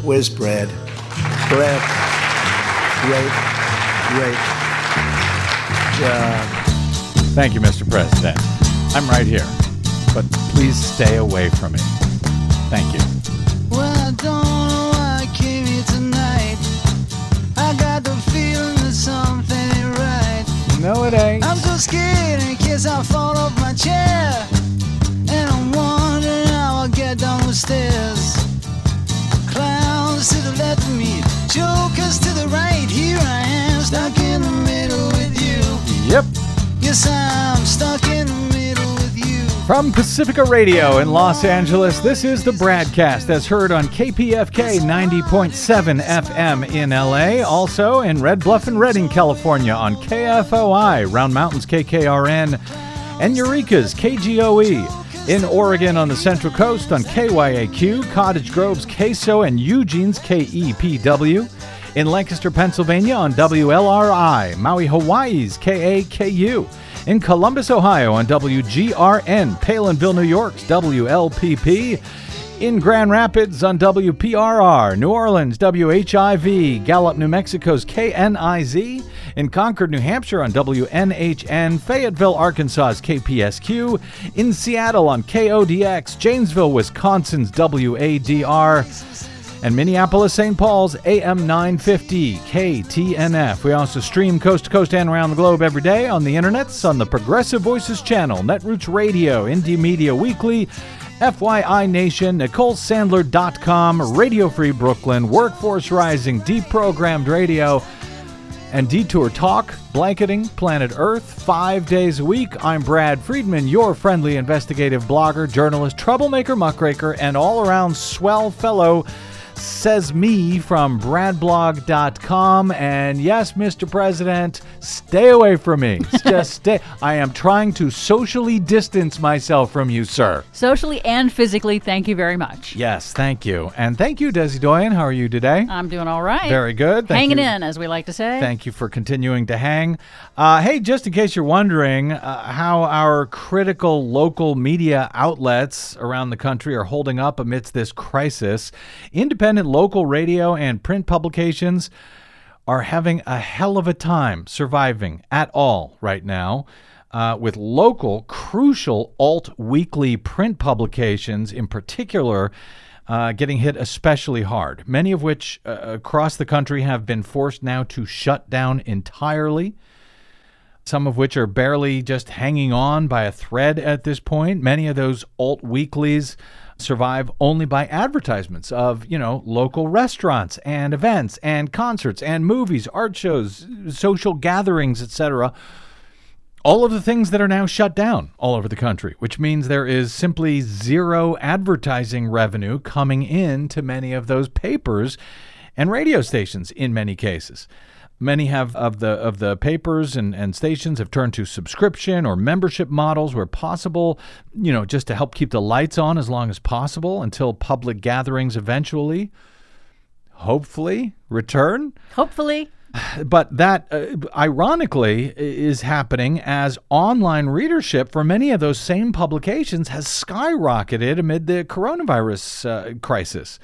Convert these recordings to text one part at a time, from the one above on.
Where's Brad? Brad. Right. Thank you, Mr. President. I'm right here, but please stay away from me. Thank you. Well, I don't know why I came here tonight. I got the feeling that something ain't right. No, it ain't. I'm so scared in case I fall off my chair. And I'm wondering how I'll get down the stairs. Clowns to the left of me, jokers to the right. Here I am, stuck in the middle with you. Yep. Yes, I'm stuck in the middle with you. From Pacifica Radio in Los Angeles, this is the Bradcast, as heard on KPFK 90.7 FM in LA, also in Red Bluff and Redding, California on KFOI, Round Mountains KKRN, and Eureka's KGOE. In Oregon on the Central Coast on KYAQ, Cottage Grove's KSO, and Eugene's KEPW. In Lancaster, Pennsylvania on WLRI, Maui, Hawaii's KAKU. In Columbus, Ohio on WGRN, Palinville, New York's WLPP. In Grand Rapids on WPRR, New Orleans, WHIV, Gallup, New Mexico's KNIZ. In Concord, New Hampshire on WNHN, Fayetteville, Arkansas's KPSQ. In Seattle on KODX, Janesville, Wisconsin's WADR. And Minneapolis, St. Paul's, AM 950, KTNF. We also stream coast to coast and around the globe every day on the internets, on the Progressive Voices channel, Netroots Radio, Indie Media Weekly, FYI Nation, NicoleSandler.com, Radio Free Brooklyn, Workforce Rising, Deprogrammed Radio, and Detour Talk, blanketing planet Earth 5 days a week. I'm Brad Friedman, your friendly investigative blogger, journalist, troublemaker, muckraker, and all-around swell fellow. Says me from bradblog.com. And yes, Mr. President, stay away from me. Just stay. I am trying to socially distance myself from you, sir. Socially and physically, thank you very much. Yes, thank you. And thank you, Desi Doyen. How are you today? I'm doing all right. Very good. Hanging in, as we like to say. Thank you for continuing to hang. Hey, just in case you're wondering how our critical local media outlets around the country are holding up amidst this crisis, independent local radio and print publications are having a hell of a time surviving at all right now, with local, crucial alt-weekly print publications in particular getting hit especially hard, many of which across the country have been forced now to shut down entirely, some of which are barely just hanging on by a thread at this point. Many of those alt-weeklies survive only by advertisements of, local restaurants and events and concerts and movies, art shows, social gatherings, etc. All of the things that are now shut down all over the country, which means there is simply zero advertising revenue coming in to many of those papers and radio stations in many cases. Many of the papers and stations have turned to subscription or membership models where possible, just to help keep the lights on as long as possible until public gatherings eventually, hopefully, return. Hopefully. But that, ironically, is happening as online readership for many of those same publications has skyrocketed amid the coronavirus crisis.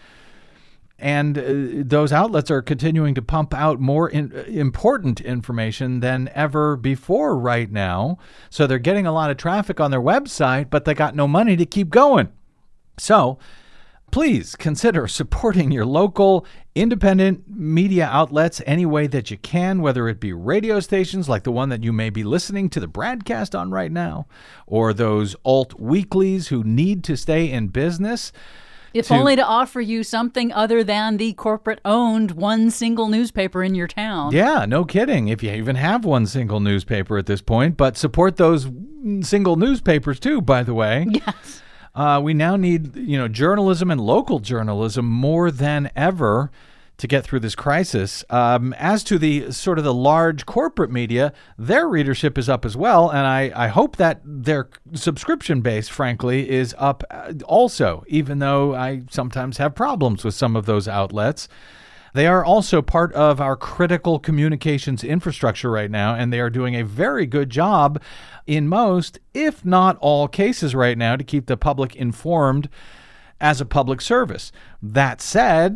And those outlets are continuing to pump out more important information than ever before right now. So they're getting a lot of traffic on their website, but they got no money to keep going. So please consider supporting your local independent media outlets any way that you can, whether it be radio stations like the one that you may be listening to the Bradcast on right now, or those alt weeklies who need to stay in business. If only to offer you something other than the corporate-owned one single newspaper in your town. Yeah, no kidding. If you even have one single newspaper at this point. But support those single newspapers too, by the way. Yes. We now need, journalism and local journalism more than ever to get through this crisis. As to the sort of the large corporate media, their readership is up as well, and I hope that their subscription base, frankly, is up also, even though I sometimes have problems with some of those outlets. They are also part of our critical communications infrastructure right now, and they are doing a very good job in most, if not all, cases right now to keep the public informed as a public service. That said,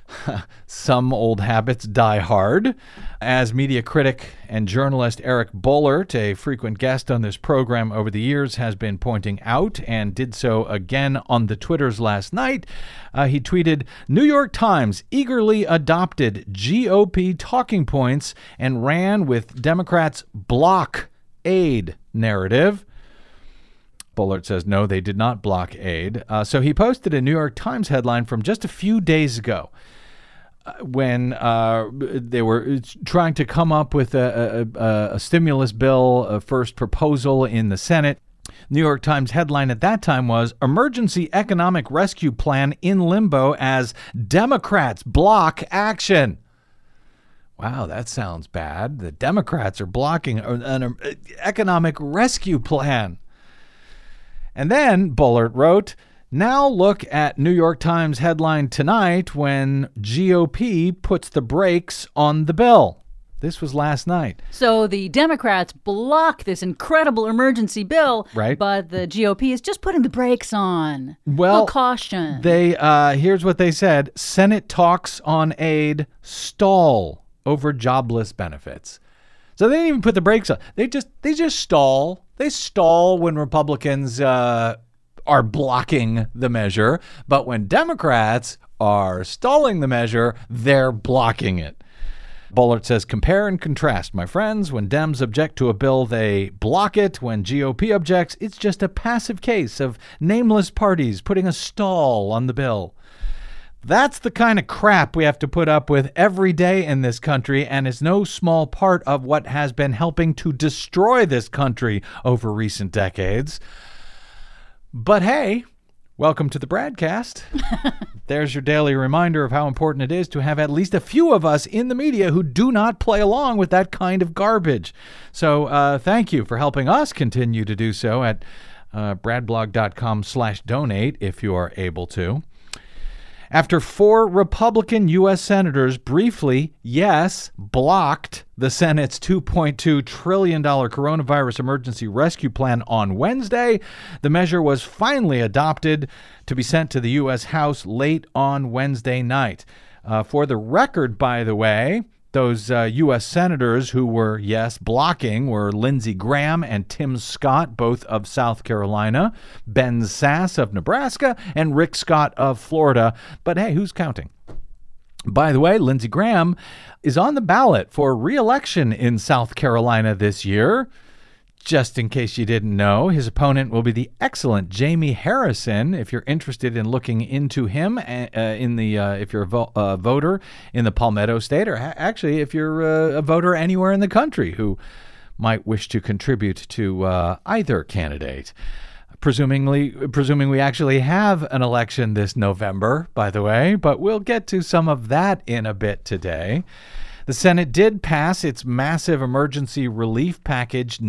Some old habits die hard. As media critic and journalist Eric Boehlert, a frequent guest on this program over the years, has been pointing out, and did so again on the Twitters last night, he tweeted, New York Times eagerly adopted GOP talking points and ran with Democrats' block aid narrative. Boehlert says, no, they did not block aid. So he posted a New York Times headline from just a few days ago when they were trying to come up with a stimulus bill, a first proposal in the Senate. New York Times headline at that time was, Emergency Economic Rescue Plan in limbo as Democrats block action. Wow, that sounds bad. The Democrats are blocking an economic rescue plan. And then Boehlert wrote, now look at New York Times headline tonight when GOP puts the brakes on the bill. This was last night. So the Democrats block this incredible emergency bill, right? But the GOP is just putting the brakes on. Well, caution. They here's what they said. Senate talks on aid stall over jobless benefits. So they didn't even put the brakes on. They just stall. They stall when Republicans are blocking the measure, but when Democrats are stalling the measure, they're blocking it. Boehlert says, compare and contrast, my friends. When Dems object to a bill, they block it. When GOP objects, it's just a passive case of nameless parties putting a stall on the bill. That's the kind of crap we have to put up with every day in this country, and is no small part of what has been helping to destroy this country over recent decades. But hey, welcome to the Bradcast. There's your daily reminder of how important it is to have at least a few of us in the media who do not play along with that kind of garbage. So thank you for helping us continue to do so at bradblog.com/donate if you are able to. After 4 Republican U.S. senators briefly, blocked the Senate's $2.2 trillion coronavirus emergency rescue plan on Wednesday, the measure was finally adopted to be sent to the U.S. House late on Wednesday night. For the record, by the way, those U.S. senators who were, blocking were Lindsey Graham and Tim Scott, both of South Carolina, Ben Sasse of Nebraska, and Rick Scott of Florida. But hey, who's counting? By the way, Lindsey Graham is on the ballot for re-election in South Carolina this year. Just in case you didn't know, his opponent will be the excellent Jamie Harrison. If you're interested in looking into him, if you're a voter in the Palmetto State, or actually if you're a voter anywhere in the country who might wish to contribute to either candidate. Presuming we actually have an election this November, by the way, but we'll get to some of that in a bit today. The Senate did pass its massive emergency relief package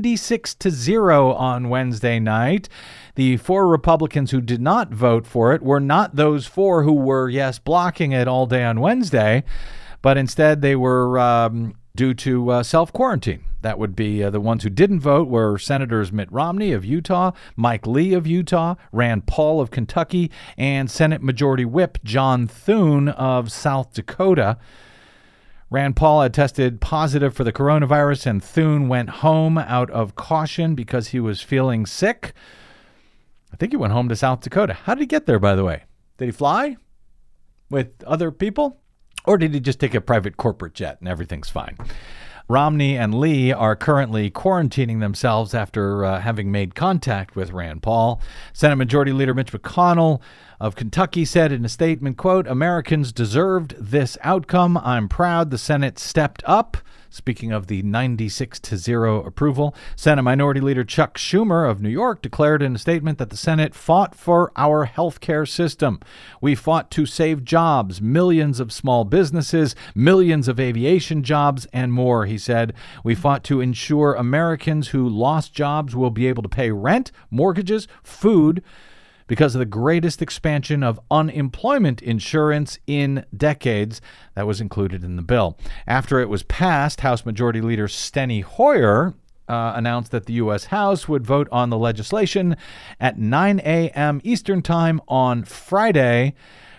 96-0 on Wednesday night. The 4 Republicans who did not vote for it were not those 4 who were, blocking it all day on Wednesday, but instead they were due to self-quarantine. That would be the ones who didn't vote were Senators Mitt Romney of Utah, Mike Lee of Utah, Rand Paul of Kentucky, and Senate Majority Whip John Thune of South Dakota. Rand Paul had tested positive for the coronavirus, and Thune went home out of caution because he was feeling sick. I think he went home to South Dakota. How did he get there, by the way? Did he fly with other people? Or did he just take a private corporate jet and everything's fine? Romney and Lee are currently quarantining themselves after having made contact with Rand Paul. Senate Majority Leader Mitch McConnell of Kentucky said in a statement, quote, Americans deserved this outcome. I'm proud the Senate stepped up. Speaking of the 96-0 approval, Senate Minority Leader Chuck Schumer of New York declared in a statement that the Senate fought for our healthcare system. We fought to save jobs, millions of small businesses, millions of aviation jobs, and more, he said. We fought to ensure Americans who lost jobs will be able to pay rent, mortgages, food, because of the greatest expansion of unemployment insurance in decades. That was included in the bill. After it was passed, House Majority Leader Steny Hoyer announced that the U.S. House would vote on the legislation at 9 a.m. Eastern Time on Friday,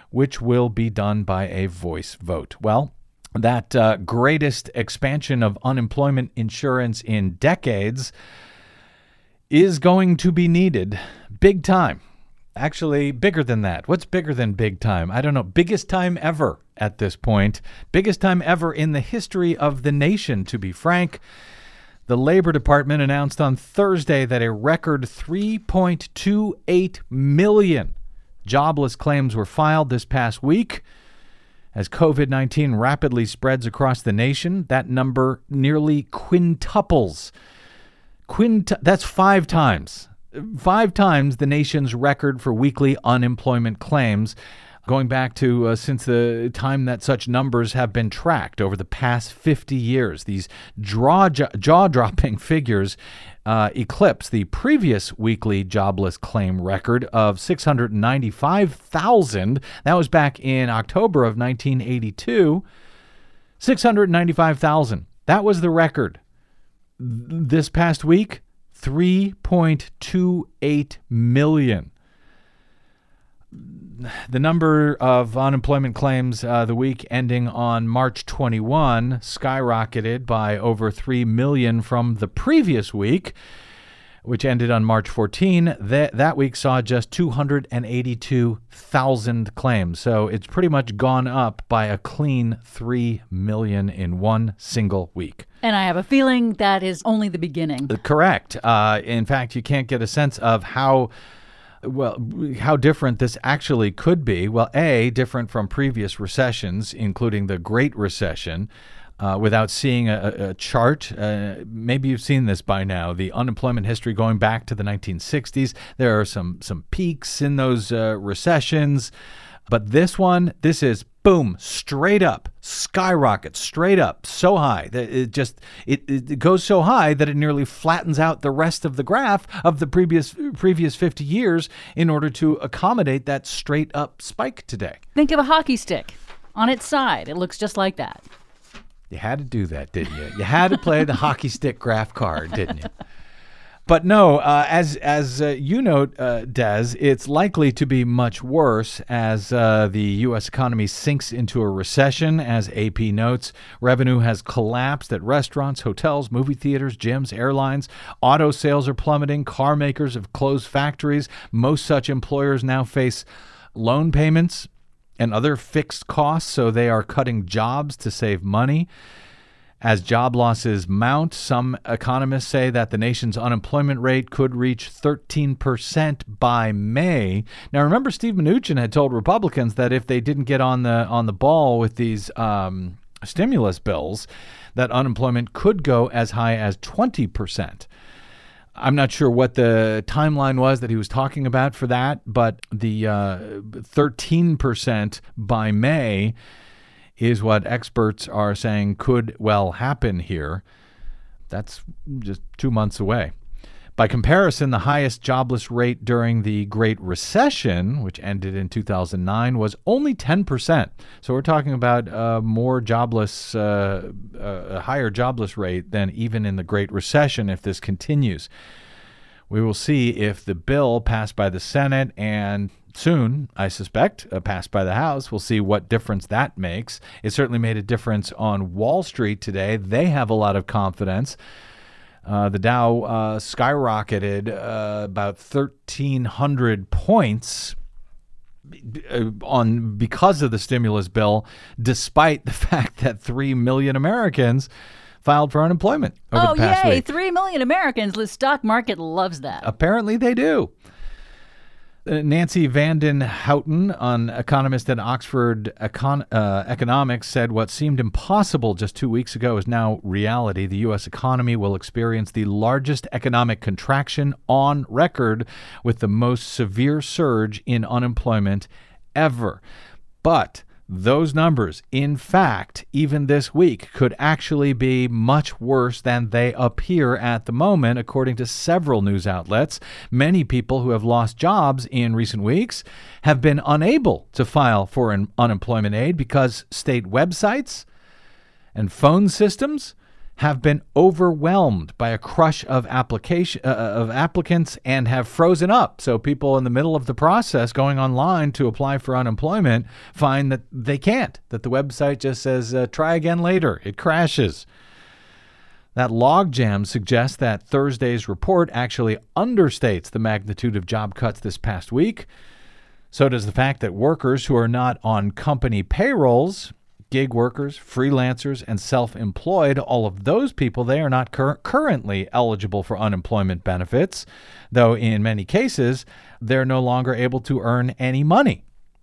which will be done by a voice vote. Well, that greatest expansion of unemployment insurance in decades is going to be needed big time. Actually, bigger than that. What's bigger than big time? I don't know. Biggest time ever at this point. Biggest time ever in the history of the nation, to be frank. The Labor Department announced on Thursday that a record 3.28 million jobless claims were filed this past week. As COVID-19 rapidly spreads across the nation, that number nearly quintuples. That's 5 times. 5 times the nation's record for weekly unemployment claims, going back to since the time that such numbers have been tracked over the past 50 years. These jaw-dropping figures eclipse the previous weekly jobless claim record of 695,000. That was back in October of 1982. 695,000. That was the record. This past week, 3.28 million. The number of unemployment claims the week ending on March 21 skyrocketed by over 3 million from the previous week, which ended on March 14. That week saw just 282,000 claims. So it's pretty much gone up by a clean 3 million in one single week. And I have a feeling that is only the beginning. Correct. In fact, you can't get a sense of how different this actually could be. Well, different from previous recessions, including the Great Recession, without seeing a chart. Maybe you've seen this by now. The unemployment history going back to the 1960s. There are some peaks in those recessions. But this is boom, straight up, skyrocket, straight up, so high that it goes so high that it nearly flattens out the rest of the graph of the previous 50 years in order to accommodate that straight up spike today. Think of a hockey stick on its side. It looks just like that. You had to do that, didn't you? You had to play the hockey stick graph card, didn't you? But no, as you note, Des, it's likely to be much worse as the U.S. economy sinks into a recession. As AP notes, revenue has collapsed at restaurants, hotels, movie theaters, gyms, airlines. Auto sales are plummeting. Car makers have closed factories. Most such employers now face loan payments and other fixed costs, so they are cutting jobs to save money. As job losses mount, some economists say that the nation's unemployment rate could reach 13% by May. Now, remember, Steve Mnuchin had told Republicans that if they didn't get on the ball with these stimulus bills, that unemployment could go as high as 20%. I'm not sure what the timeline was that he was talking about for that, but the 13% by May is what experts are saying could well happen here. That's just 2 months away. By comparison, the highest jobless rate during the Great Recession, which ended in 2009, was only 10%. So we're talking about a higher jobless rate than even in the Great Recession if this continues. We will see if the bill passed by the Senate and soon, I suspect, passed by the House. We'll see what difference that makes. It certainly made a difference on Wall Street today. They have a lot of confidence. The Dow skyrocketed about 1,300 points because of the stimulus bill, despite the fact that 3 million Americans filed for unemployment over the past week. 3 million Americans. The stock market loves that. Apparently they do. Nancy Vanden Houten, an economist at Oxford Economics, said what seemed impossible just 2 weeks ago is now reality. The U.S. economy will experience the largest economic contraction on record with the most severe surge in unemployment ever. But those numbers, in fact, even this week, could actually be much worse than they appear at the moment, according to several news outlets. Many people who have lost jobs in recent weeks have been unable to file for an unemployment aid because state websites and phone systems have been overwhelmed by a crush of applicants and have frozen up. So people in the middle of the process going online to apply for unemployment find that they can't, that the website just says, try again later. It crashes. That logjam suggests that Thursday's report actually understates the magnitude of job cuts this past week. So does the fact that workers who are not on company payrolls, gig workers, freelancers, and self-employed, all of those people, they are not currently eligible for unemployment benefits, though in many cases, they're no longer able to earn any money.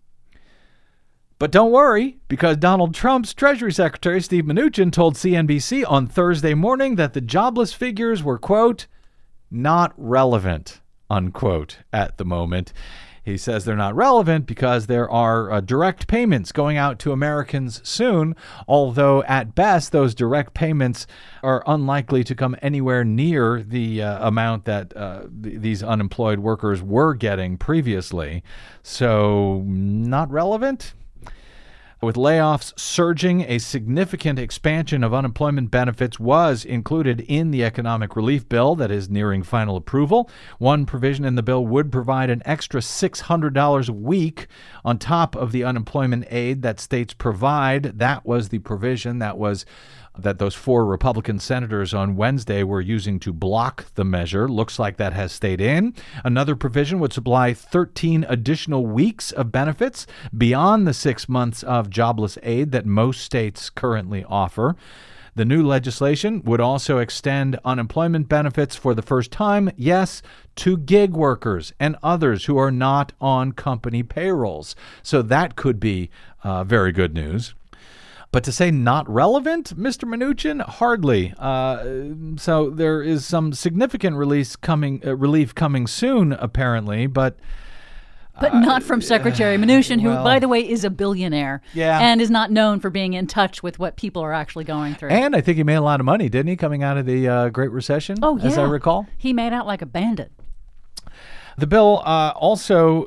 But don't worry, because Donald Trump's Treasury Secretary Steve Mnuchin told CNBC on Thursday morning that the jobless figures were, quote, not relevant, unquote, at the moment. He says they're not relevant because there are direct payments going out to Americans soon, although at best those direct payments are unlikely to come anywhere near the amount that these unemployed workers were getting previously. So not relevant? With layoffs surging, a significant expansion of unemployment benefits was included in the economic relief bill that is nearing final approval. One provision in the bill would provide an extra $600 a week on top of the unemployment aid that states provide. That was the provision that those 4 Republican senators on Wednesday were using to block the measure. Looks like that has stayed in. Another provision would supply 13 additional weeks of benefits beyond the 6 months of jobless aid that most states currently offer. The new legislation would also extend unemployment benefits for the first time, yes, to gig workers and others who are not on company payrolls. So that could be very good news. But to say not relevant, Mr. Mnuchin, hardly. So there is some significant relief coming soon, apparently, but not from Secretary Mnuchin, who, by the way, is a billionaire and is not known for being in touch with what people are actually going through. And I think he made a lot of money, didn't he, coming out of the Great Recession, as I recall? He made out like a bandit. The bill also,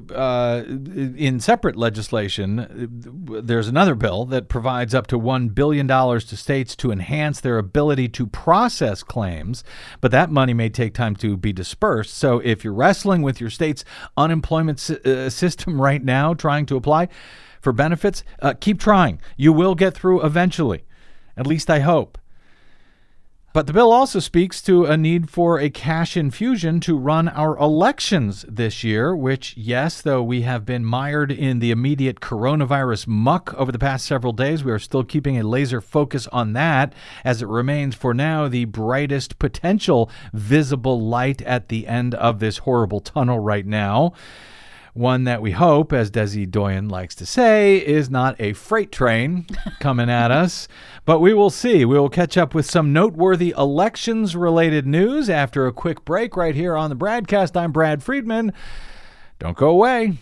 in separate legislation, there's another bill that provides up to $1 billion to states to enhance their ability to process claims, but that money may take time to be dispersed. So if you're wrestling with your state's unemployment system right now, trying to apply for benefits, keep trying. You will get through eventually. At least I hope. But the bill also speaks to a need for a cash infusion to run our elections this year, which, yes, though we have been mired in the immediate coronavirus muck over the past several days, we are still keeping a laser focus on that, as it remains for now the brightest potential visible light at the end of this horrible tunnel right now. One that we hope, as Desi Doyen likes to say, is not a freight train coming at us. But we will see. We will catch up with some noteworthy elections-related news after a quick break right here on the Bradcast. I'm Brad Friedman. Don't go away.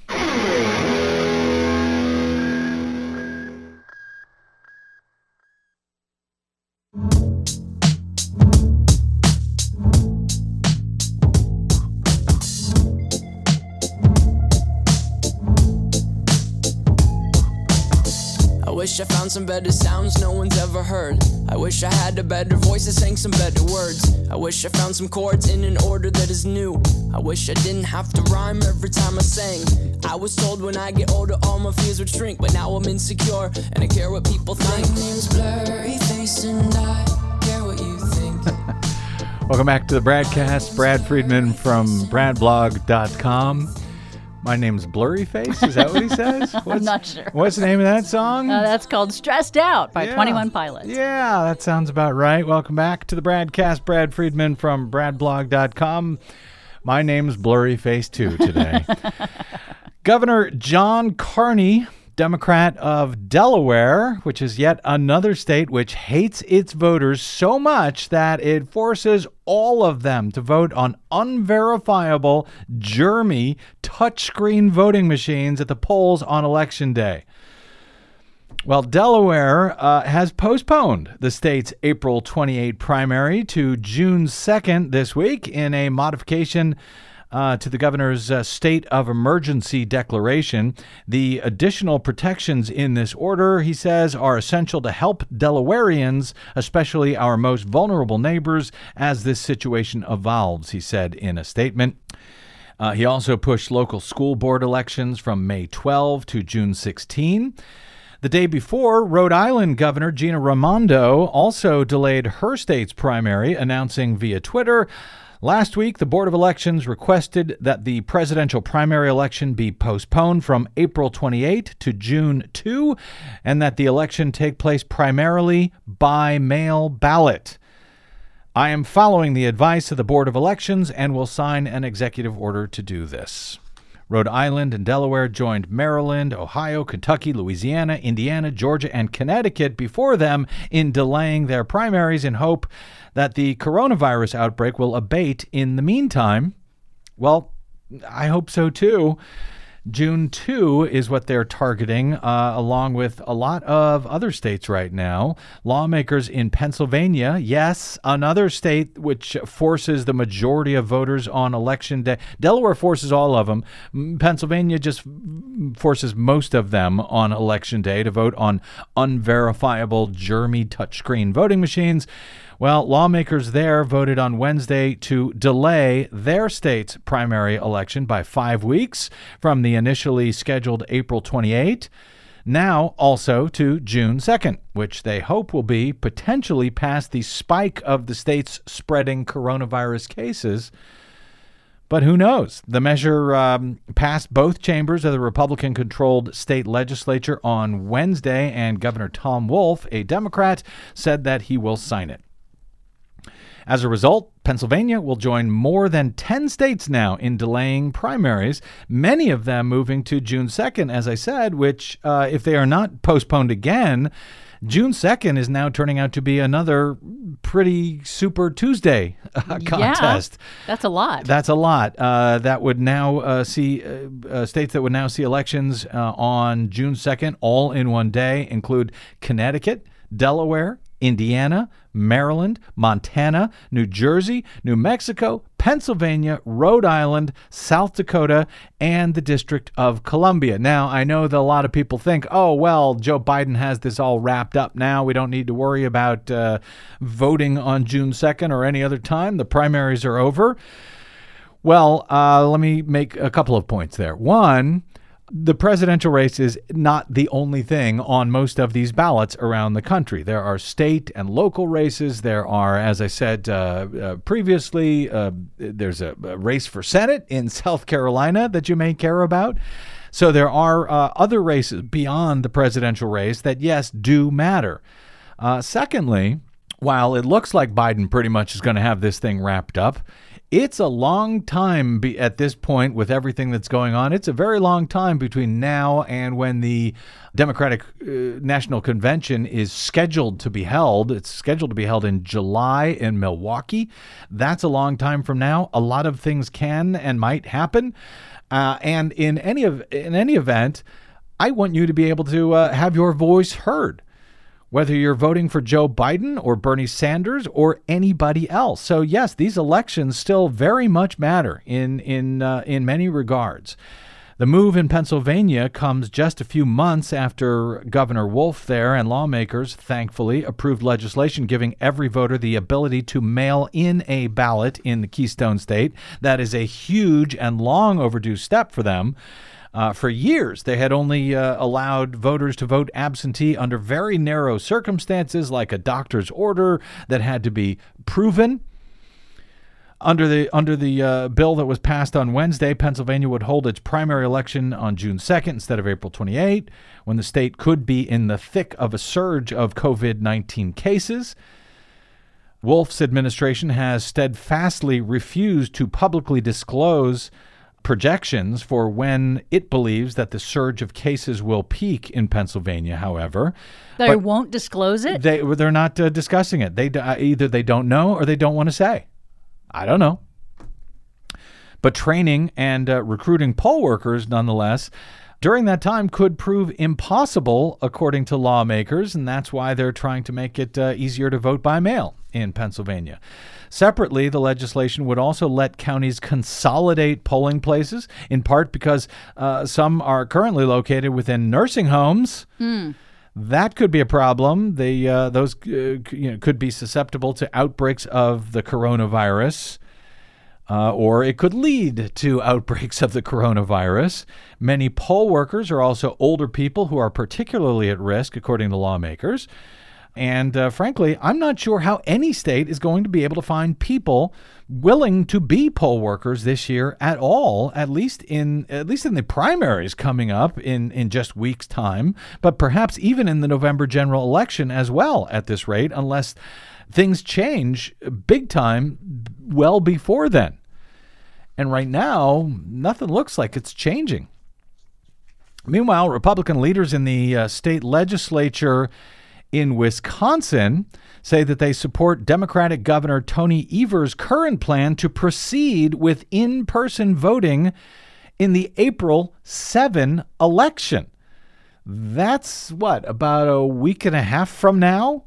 I wish I found some better sounds no one's ever heard. I wish I had a better voice that sang some better words. I wish I found some chords in an order that is new. I wish I didn't have to rhyme every time I sang. I was told when I get older all my fears would shrink, but now I'm insecure and I care what people think. My name's Blurryface and I care what you think. Welcome back to the Bradcast. Brad Friedman from bradblog.com. My name's Blurryface? Is that what he says? I'm not sure. What's the name of that song? That's called Stressed Out by 21 Pilots. Yeah, that sounds about right. Welcome back to the Bradcast. Brad Friedman from bradblog.com. My name's Blurryface too today. Governor John Carney, Democrat of Delaware, which is yet another state which hates its voters so much that it forces all of them to vote on unverifiable, germy, touchscreen voting machines at the polls on Election Day. Well, Delaware has postponed the state's April 28 primary to June 2nd this week in a modification to the governor's state of emergency declaration. The additional protections in this order, he says, are essential to help Delawareans, especially our most vulnerable neighbors, as this situation evolves, he said in a statement. He also pushed local school board elections from May 12 to June 16. The day before, Rhode Island Governor Gina Raimondo also delayed her state's primary, announcing via Twitter, "Last week, the Board of Elections requested that the presidential primary election be postponed from April 28 to June 2, and that the election take place primarily by mail ballot. I am following the advice of the Board of Elections and will sign an executive order to do this." Rhode Island and Delaware joined Maryland, Ohio, Kentucky, Louisiana, Indiana, Georgia, and Connecticut before them in delaying their primaries in hope that the coronavirus outbreak will abate in the meantime. Well, I hope so too. June 2 is what they're targeting, along with a lot of other states right now. Lawmakers in Pennsylvania, yes, another state which forces the majority of voters on election day. Delaware forces all of them. Pennsylvania just forces most of them on election day to vote on unverifiable germy touchscreen voting machines. Well, lawmakers there voted on Wednesday to delay their state's primary election by 5 weeks from the initially scheduled April 28, now also to June 2nd, which they hope will be potentially past the spike of the state's spreading coronavirus cases. But who knows? The measure passed both chambers of the Republican-controlled state legislature on Wednesday, and Governor Tom Wolf, a Democrat, said that he will sign it. As a result, Pennsylvania will join more than 10 states now in delaying primaries, many of them moving to June 2nd, as I said, which, if they are not postponed again, June 2nd is now turning out to be another pretty Super Tuesday contest. Yeah, that's a lot. That's a lot. That would now see states that would now see elections on June 2nd, all in one day, include Connecticut, Delaware, Indiana, Maryland, Montana, New Jersey, New Mexico, Pennsylvania, Rhode Island, South Dakota, and the District of Columbia. Now, I know that a lot of people think, oh, well, Joe Biden has this all wrapped up now. We don't need to worry about voting on June 2nd or any other time. The primaries are over. Well, let me make a couple of points there. One, the presidential race is not the only thing on most of these ballots around the country. There are state and local races. There are, as I said previously, there's a race for Senate in South Carolina that you may care about. So there are other races beyond the presidential race that, yes, do matter. Secondly, while it looks like Biden pretty much is going to have this thing wrapped up, it's a long time at this point with everything that's going on. It's a very long time between now and when the Democratic National Convention is scheduled to be held. It's scheduled to be held in July in Milwaukee. That's a long time from now. A lot of things can and might happen. And in any event, I want you to be able to have your voice heard, whether you're voting for Joe Biden or Bernie Sanders or anybody else. So yes, these elections still very much matter in many regards. The move in Pennsylvania comes just a few months after Governor Wolf there and lawmakers, thankfully, approved legislation giving every voter the ability to mail in a ballot in the Keystone State. That is a huge and long overdue step for them. For years, they had only allowed voters to vote absentee under very narrow circumstances, like a doctor's order that had to be proven. Under the bill that was passed on Wednesday, Pennsylvania would hold its primary election on June 2nd instead of April 28, when the state could be in the thick of a surge of COVID-19 cases. Wolf's administration has steadfastly refused to publicly disclose projections for when it believes that the surge of cases will peak in Pennsylvania, however. They won't disclose it? They're not discussing it. Either they don't know or they don't want to say. I don't know. But training and recruiting poll workers, nonetheless, during that time could prove impossible, according to lawmakers, and that's why they're trying to make it easier to vote by mail in Pennsylvania. Separately, the legislation would also let counties consolidate polling places, in part because some are currently located within nursing homes. That could be a problem. Those could be susceptible to outbreaks of the coronavirus. Or it could lead to outbreaks of the coronavirus. Many poll workers are also older people who are particularly at risk, according to lawmakers. And frankly, I'm not sure how any state is going to be able to find people willing to be poll workers this year at all, at least in the primaries coming up in just weeks' time, but perhaps even in the November general election as well at this rate, unless things change big time well before then. And right now, nothing looks like it's changing. Meanwhile, Republican leaders in the state legislature in Wisconsin say that they support Democratic Governor Tony Evers' current plan to proceed with in-person voting in the April 7 election. That's about a week and a half from now?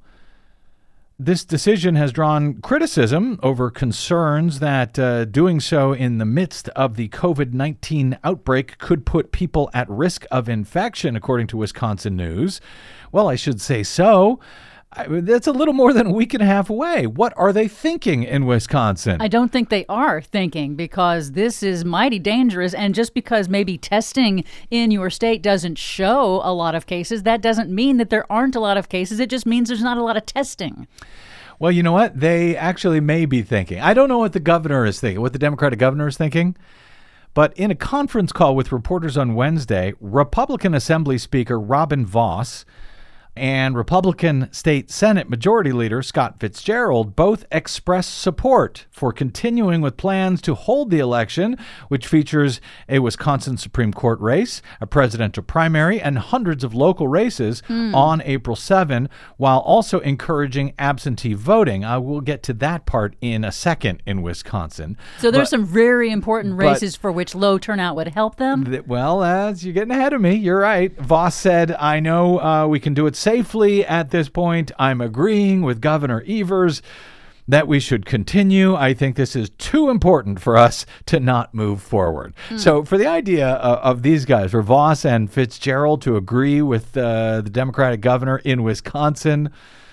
This decision has drawn criticism over concerns that doing so in the midst of the COVID-19 outbreak could put people at risk of infection, according to Wisconsin News. Well, I should say so. That's a little more than a week and a half away. What are they thinking in Wisconsin? I don't think they are thinking, because this is mighty dangerous. And just because maybe testing in your state doesn't show a lot of cases, that doesn't mean that there aren't a lot of cases. It just means there's not a lot of testing. Well, you know what? They actually may be thinking. I don't know what the governor is thinking, what the Democratic governor is thinking. But in a conference call with reporters on Wednesday, Republican Assembly Speaker Robin Vos and Republican State Senate Majority Leader Scott Fitzgerald both expressed support for continuing with plans to hold the election, which features a Wisconsin Supreme Court race, a presidential primary, and hundreds of local races on April 7, while also encouraging absentee voting. I will get to that part in a second in Wisconsin. So there's some very important races for which low turnout would help them? Well, you're getting ahead of me. You're right. Vos said, I know we can do it safely at this point. I'm agreeing with Governor Evers that we should continue. I think this is too important for us to not move forward. So for the idea of these guys, for Vos and Fitzgerald to agree with the Democratic governor in Wisconsin,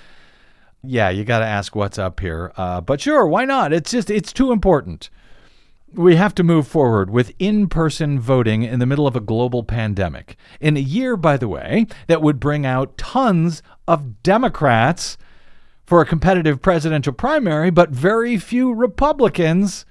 yeah, you got to ask what's up here. But sure, why not? It's too important. We have to move forward with in-person voting in the middle of a global pandemic. In a year, by the way, that would bring out tons of Democrats for a competitive presidential primary, but very few Republicans.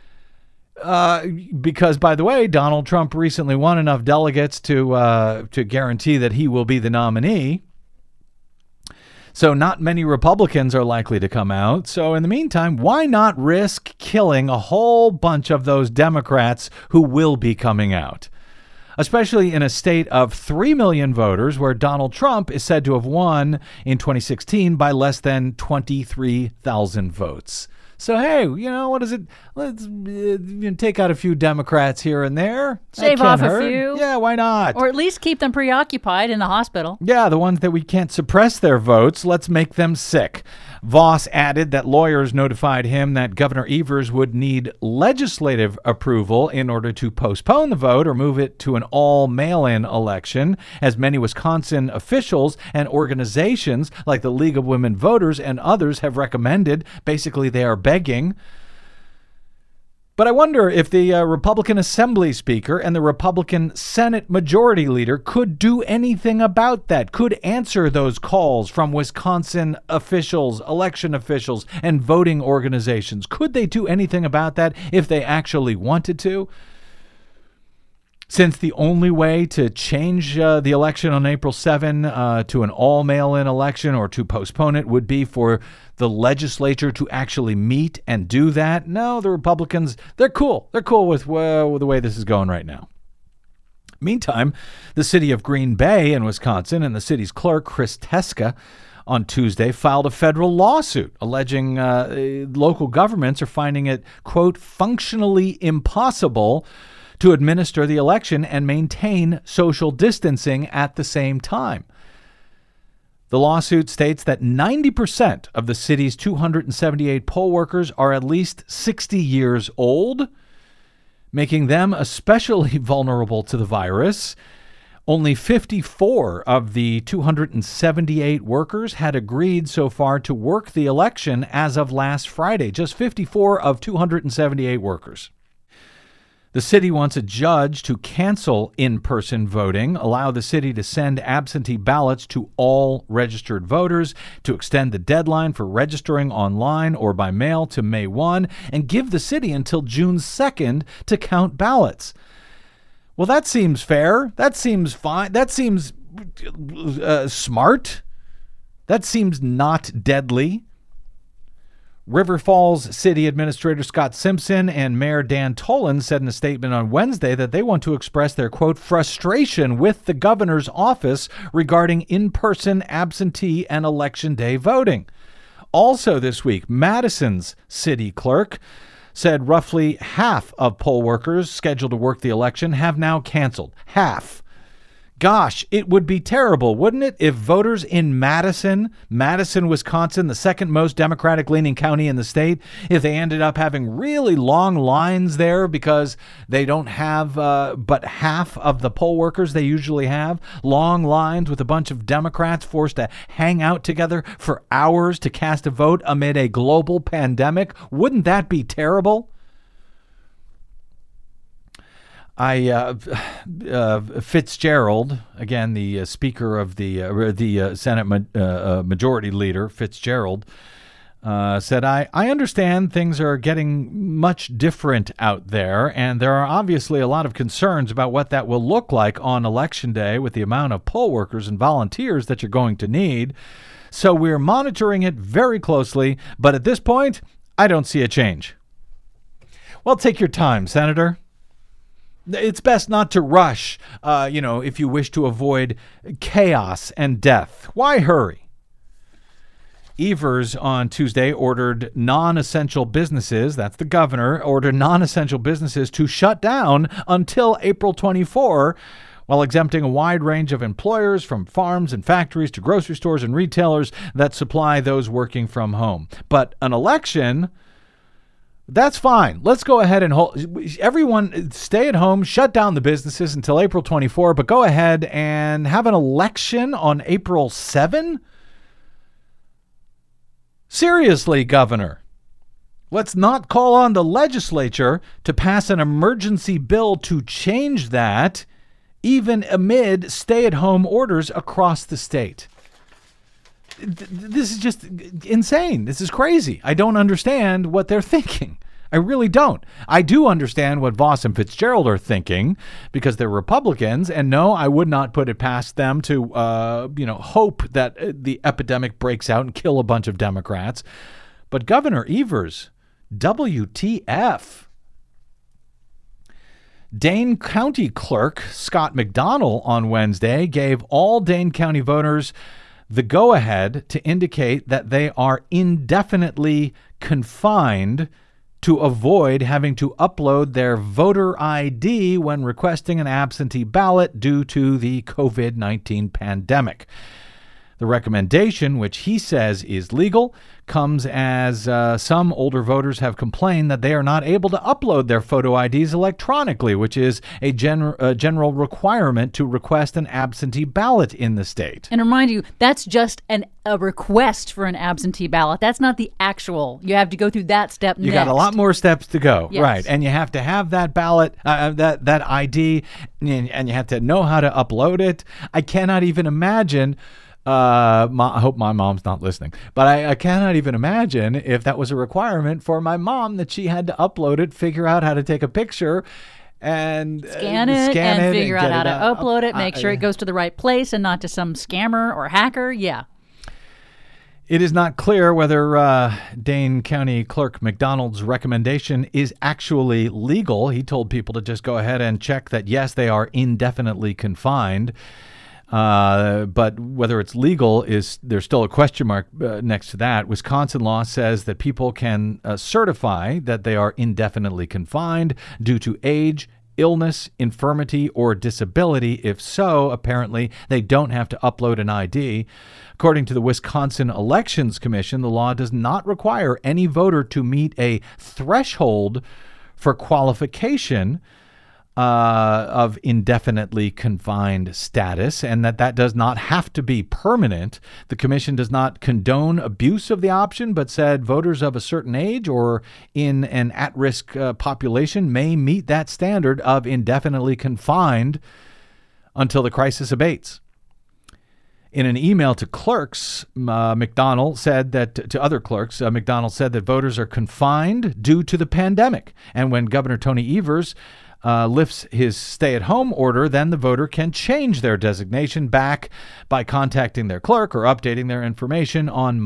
Because, by the way, Donald Trump recently won enough delegates to guarantee that he will be the nominee. So not many Republicans are likely to come out. So in the meantime, why not risk killing a whole bunch of those Democrats who will be coming out? Especially in a state of 3 million voters where Donald Trump is said to have won in 2016 by less than 23,000 votes. So, hey, you know, what is it? Let's take out a few Democrats here and there. Shave off a few. Yeah, why not? Or at least keep them preoccupied in the hospital. Yeah, the ones that we can't suppress their votes, let's make them sick. Vos added that lawyers notified him that Governor Evers would need legislative approval in order to postpone the vote or move it to an all-mail-in election, as many Wisconsin officials and organizations like the League of Women Voters and others have recommended. Basically, they are begging. But I wonder if the Republican Assembly Speaker and the Republican Senate Majority Leader could do anything about that, could answer those calls from Wisconsin officials, election officials, and voting organizations. Could they do anything about that if they actually wanted to? Since the only way to change the election on April 7 to an all-mail-in election or to postpone it would be for the legislature to actually meet and do that. No, the Republicans, they're cool. They're cool with the way this is going right now. Meantime, the city of Green Bay in Wisconsin and the city's clerk, Chris Teska, on Tuesday filed a federal lawsuit alleging local governments are finding it, quote, functionally impossible to administer the election and maintain social distancing at the same time. The lawsuit states that 90% of the city's 278 poll workers are at least 60 years old, making them especially vulnerable to the virus. Only 54 of the 278 workers had agreed so far to work the election as of last Friday. Just 54 of 278 workers. The city wants a judge to cancel in-person voting, allow the city to send absentee ballots to all registered voters, to extend the deadline for registering online or by mail to May 1, and give the city until June 2nd to count ballots. Well, that seems fair. That seems fine. That seems smart. That seems not deadly. River Falls City Administrator Scott Simpson and Mayor Dan Tolan said in a statement on Wednesday that they want to express their, quote, frustration with the governor's office regarding in-person absentee and election day voting. Also this week, Madison's city clerk said roughly half of poll workers scheduled to work the election have now canceled. Half. Gosh, it would be terrible, wouldn't it, if voters in Madison, Wisconsin, the second most Democratic-leaning county in the state, if they ended up having really long lines there because they don't have but half of the poll workers they usually have, long lines with a bunch of Democrats forced to hang out together for hours to cast a vote amid a global pandemic. Wouldn't that be terrible? Fitzgerald, again, the Speaker of the Senate Majority Leader, Fitzgerald, said, I understand things are getting much different out there, and there are obviously a lot of concerns about what that will look like on Election Day with the amount of poll workers and volunteers that you're going to need. So we're monitoring it very closely, but at this point, I don't see a change. Well, take your time, Senator. It's best not to rush, if you wish to avoid chaos and death. Why hurry? Evers on Tuesday ordered non-essential businesses, that's the governor, ordered non-essential businesses to shut down until April 24, while exempting a wide range of employers from farms and factories to grocery stores and retailers that supply those working from home. But an election... that's fine. Let's go ahead and everyone stay at home, shut down the businesses until April 24, but go ahead and have an election on April 7? Seriously, Governor. Let's not call on the legislature to pass an emergency bill to change that, even amid stay-at-home orders across the state. This is just insane. This is crazy. I don't understand what they're thinking. I really don't. I do understand what Vos and Fitzgerald are thinking because they're Republicans. And no, I would not put it past them to, hope that the epidemic breaks out and kill a bunch of Democrats. But Governor Evers, WTF? Dane County Clerk Scott McDonald on Wednesday gave all Dane County voters the go-ahead to indicate that they are indefinitely confined to avoid having to upload their voter ID when requesting an absentee ballot due to the COVID-19 pandemic. The recommendation, which he says is legal, comes as some older voters have complained that they are not able to upload their photo IDs electronically, which is a general requirement to request an absentee ballot in the state. And remind you, that's just a request for an absentee ballot. That's not the actual. You have to go through that step next. You got a lot more steps to go, yes. Right? And you have to have that ballot, that ID, and you have to know how to upload it. I cannot even imagine. I hope my mom's not listening, but I cannot even imagine if that was a requirement for my mom that she had to upload it, figure out how to take a picture and scan it and figure out how to upload it, make sure it goes to the right place and not to some scammer or hacker. Yeah. It is not clear whether Dane County Clerk McDonald's recommendation is actually legal. He told people to just go ahead and check that, yes, they are indefinitely confined. But whether it's legal there's still a question mark next to that. Wisconsin law says that people can certify that they are indefinitely confined due to age, illness, infirmity, or disability. If so, apparently they don't have to upload an ID. According to the Wisconsin Elections Commission, the law does not require any voter to meet a threshold for qualification of indefinitely confined status, and that does not have to be permanent. The commission does not condone abuse of the option, but said voters of a certain age or in an at-risk population may meet that standard of indefinitely confined until the crisis abates. In an email to clerks, McDonald said that to other clerks, McDonald said that voters are confined due to the pandemic, and when Governor Tony Evers lifts his stay-at-home order, then the voter can change their designation back by contacting their clerk or updating their information on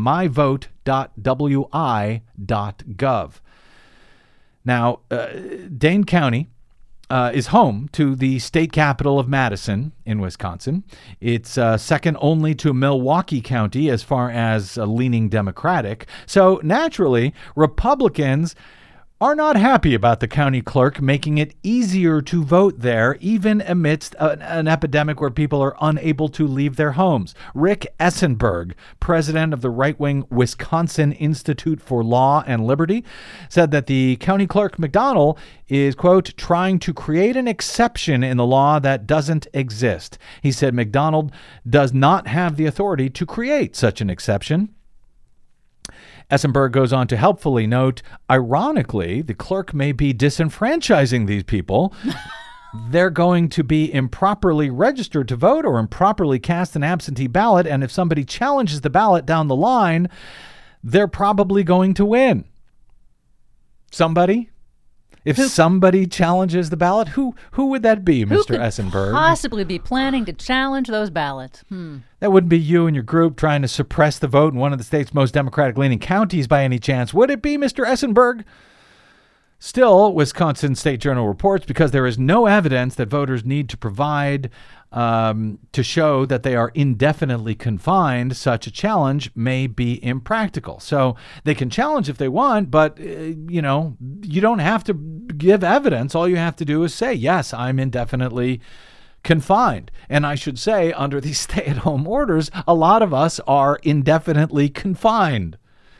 myvote.wi.gov. Now, Dane County is home to the state capital of Madison in Wisconsin. It's second only to Milwaukee County as far as leaning Democratic. So naturally, Republicans are not happy about the county clerk making it easier to vote there, even amidst an epidemic where people are unable to leave their homes. Rick Essenberg, president of the right-wing Wisconsin Institute for Law and Liberty, said that the county clerk McDonald is, quote, trying to create an exception in the law that doesn't exist. He said McDonald does not have the authority to create such an exception. Essenberg goes on to helpfully note, ironically, the clerk may be disenfranchising these people. They're going to be improperly registered to vote or improperly cast an absentee ballot, and if somebody challenges the ballot down the line, they're probably going to win. Somebody? If somebody challenges the ballot, who would that be, Mr. Essenberg? Possibly be planning to challenge those ballots. That wouldn't be you and your group trying to suppress the vote in one of the state's most Democratic-leaning counties by any chance. Would it be, Mr. Essenberg? Still, Wisconsin State Journal reports, because there is no evidence that voters need to provide to show that they are indefinitely confined, such a challenge may be impractical. So they can challenge if they want, but, you don't have to give evidence. All you have to do is say, yes, I'm indefinitely confined. And I should say, under these stay-at-home orders, a lot of us are indefinitely confined.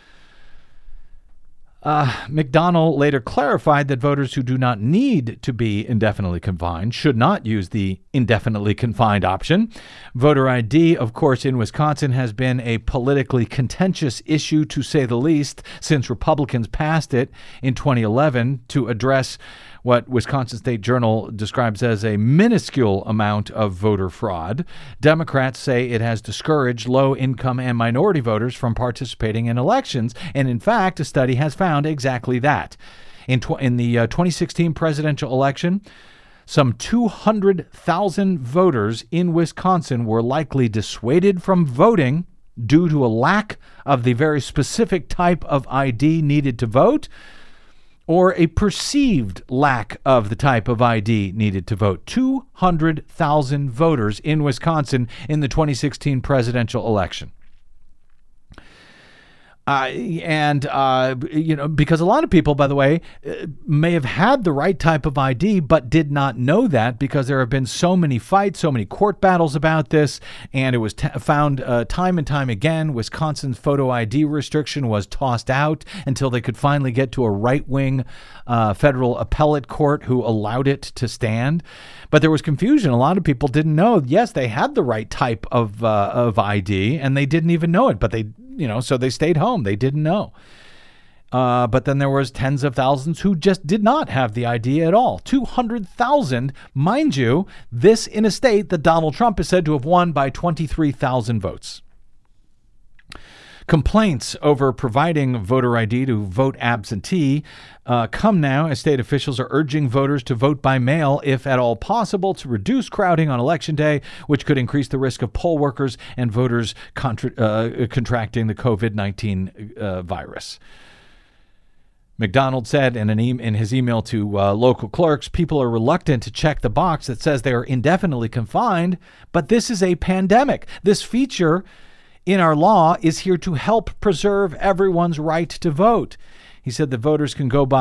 McDonald later clarified that voters who do not need to be indefinitely confined should not use the indefinitely confined option. Voter ID, of course, in Wisconsin has been a politically contentious issue, to say the least, since Republicans passed it in 2011 to address what Wisconsin State Journal describes as a minuscule amount of voter fraud. Democrats say it has discouraged low-income and minority voters from participating in elections, and in fact, a study has found exactly that. In the 2016 presidential election, some 200,000 voters in Wisconsin were likely dissuaded from voting due to a lack of the very specific type of ID needed to vote, or a perceived lack of the type of ID needed to vote. 200,000 voters in Wisconsin in the 2016 presidential election. Because a lot of people, by the way, may have had the right type of ID, but did not know that, because there have been so many fights, so many court battles about this, and it was found time and time again. Wisconsin's photo ID restriction was tossed out until they could finally get to a right-wing federal appellate court who allowed it to stand. But there was confusion. A lot of people didn't know. Yes, they had the right type of ID, and they didn't even know it, but so they stayed home. They didn't know. But then there was tens of thousands who just did not have the ID at all. 200,000, mind you, this in a state that Donald Trump is said to have won by 23,000 votes. Complaints over providing voter ID to vote absentee come now as state officials are urging voters to vote by mail if at all possible to reduce crowding on Election Day, which could increase the risk of poll workers and voters contracting the COVID-19 virus. McDonald said in his email to local clerks, people are reluctant to check the box that says they are indefinitely confined, but this is a pandemic. This feature in our law is here to help preserve everyone's right to vote. He said that voters can go to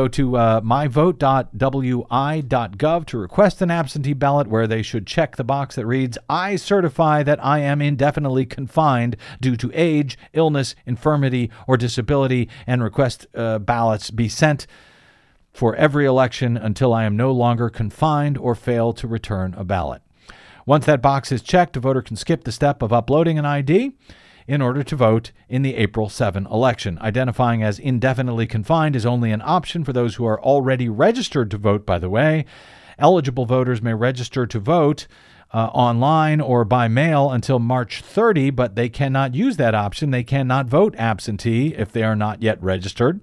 myvote.wi.gov to request an absentee ballot, where they should check the box that reads, "I certify that I am indefinitely confined due to age, illness, infirmity, or disability," and request ballots be sent for every election until I am no longer confined or fail to return a ballot. Once that box is checked, a voter can skip the step of uploading an ID in order to vote in the April 7 election. Identifying as indefinitely confined is only an option for those who are already registered to vote, by the way. Eligible voters may register to vote online or by mail until March 30, but they cannot use that option. They cannot vote absentee if they are not yet registered.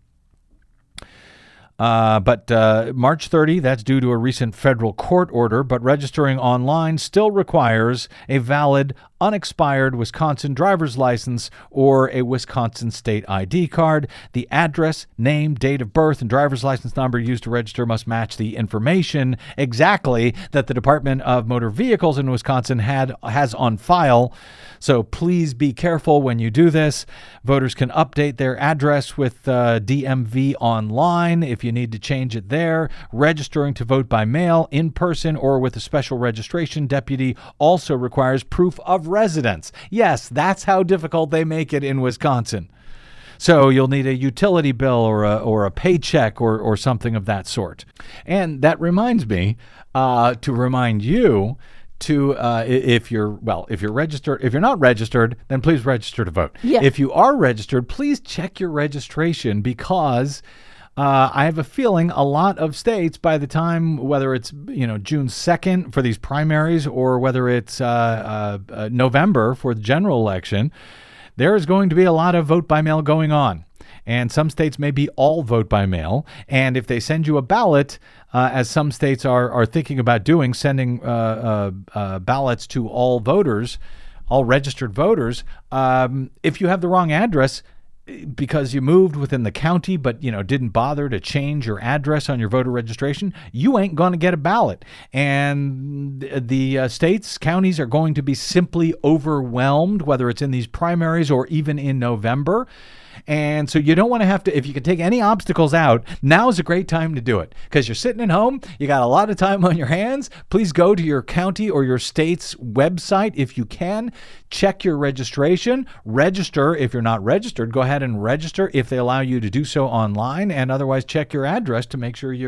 But March 30, that's due to a recent federal court order, but registering online still requires a valid, unexpired Wisconsin driver's license or a Wisconsin state ID card. The address, name, date of birth, and driver's license number used to register must match the information exactly that the Department of Motor Vehicles in Wisconsin has on file. So please be careful when you do this. Voters can update their address with DMV online if you need to change it there. Registering to vote by mail, in person, or with a special registration deputy also requires proof of residence. Yes, that's how difficult they make it in Wisconsin. So you'll need a utility bill or a paycheck or something of that sort. And that reminds me to remind you to if you're registered. If you're not registered, then please register to vote. Yeah. If you are registered, please check your registration, because I have a feeling a lot of states, by the time, whether it's June 2nd for these primaries or whether it's November for the general election, there is going to be a lot of vote by mail going on. And some states may be all vote by mail. And if they send you a ballot, as some states are thinking about doing, sending ballots to all voters, all registered voters, if you have the wrong address, because you moved within the county but didn't bother to change your address on your voter registration, you ain't going to get a ballot. And the states, counties are going to be simply overwhelmed, whether it's in these primaries or even in November. And so you don't want to have to, if you can take any obstacles out, now is a great time to do it, because you're sitting at home, you got a lot of time on your hands. Please go to your county or your state's website if you can. Check your registration. Register. If you're not registered, go ahead and register if they allow you to do so online, and otherwise check your address to make sure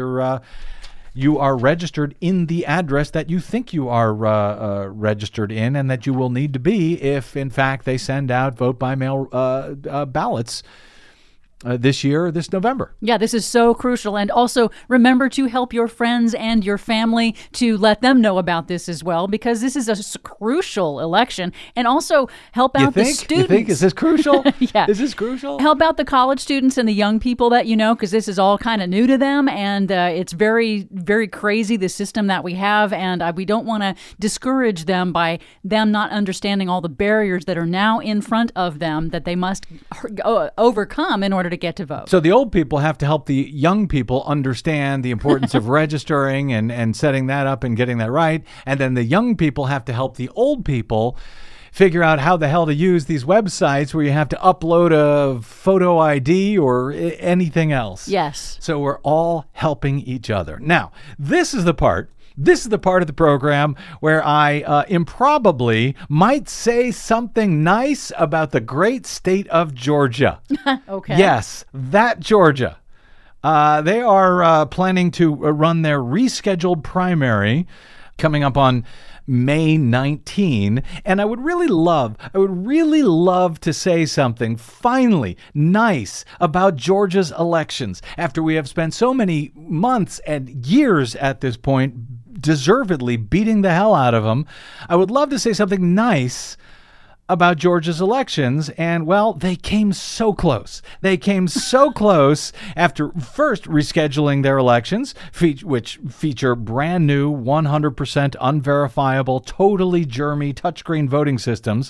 you are registered in the address that you think you are registered in, and that you will need to be if, in fact, they send out vote-by-mail ballots this year, this November. Yeah, this is so crucial. And also remember to help your friends and your family to let them know about this as well, because this is a crucial election. And also help out the students. You think? Is this crucial? Yeah. Is this crucial? Help out the college students and the young people that you know, because this is all kind of new to them. And it's very, very crazy, the system that we have. And we don't want to discourage them by them not understanding all the barriers that are now in front of them that they must overcome in order to get to vote. So the old people have to help the young people understand the importance of registering and setting that up and getting that right. And then the young people have to help the old people figure out how the hell to use these websites where you have to upload a photo ID or anything else. Yes. So we're all helping each other. Now, this is the part of the program where I improbably might say something nice about the great state of Georgia. Okay. Yes, that Georgia. They are planning to run their rescheduled primary coming up on May 19, and I would really love to say something finally nice about Georgia's elections after we have spent so many months and years at this point deservedly beating the hell out of them. I would love to say something nice about Georgia's elections, and well, they came so close. They came so close after first rescheduling their elections, which feature brand new, 100% unverifiable, totally germy touchscreen voting systems.